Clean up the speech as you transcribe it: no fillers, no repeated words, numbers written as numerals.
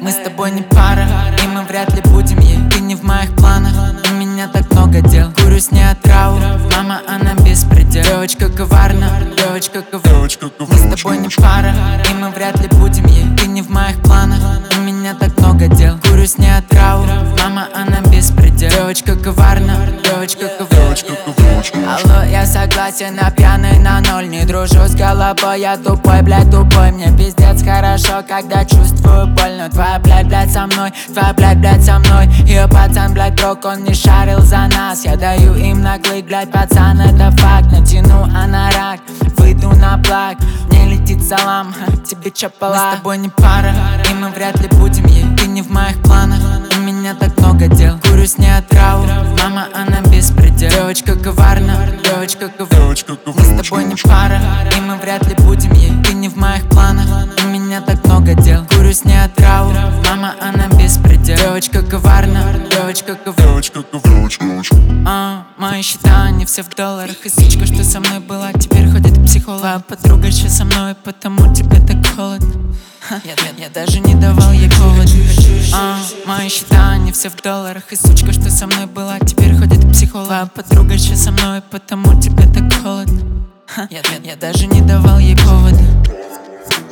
Мы с тобой не пара, и мы вряд ли будем ей. Ты не в моих планах, у меня так много дел. Курю с ней отрау, мама, она беспредел. Девочка коварна, девочка коварна. Мы с тобой не пара, и мы вряд ли будем ей. Ты не в моих планах, у меня так много дел. Курю с ней отрау, мама, она беспредел. Девочка коварна, девочка коварна. Алло, я согласен, а пьяный на ноль. Не дружу с головой, я тупой, блядь, тупой. Мне пиздец хорошо, когда чувствую боль. Но твоя, блядь, со мной, твоя, блядь, со мной. Ее пацан, блядь, брок, он не шарил за нас. Я даю им наглый, блядь, пацан, это факт. Натяну анорак, выйду на плаг. Мне летит салам, тебе чапала. Мы с тобой не пара, и мы вряд ли будем ей. Ты не в моих планах, у меня так много дел. Курю с ней отрау, мама, она беспредел. Девочка коварна, девочка коварна. Мы с тобой не пара, и мы вряд ли будем ей. Ты не в моих планах, у меня так много дел. Курю с ней отрау, мама, она беспредел. Девочка коварна, девочка коварна. Мои счета, они все в долларах. И сучка, что со мной была, теперь ходит к психологу. Твоя подруга еще со мной, потому тебе так холодно. Я даже не давал ей повод. Мои счета, они все в долларах. И сучка, что со мной была, теперь ходит к психологу. Твоя подруга еще со мной, потому тебе так холодно. Я даже не давал ей повода.